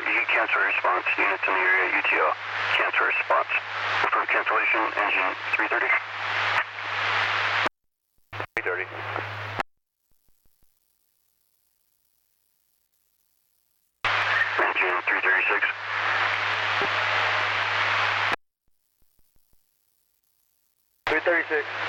You cancel response. Units in the area, UTO. Cancel response. Confirm cancellation, engine 330. 330. Engine 336. 336.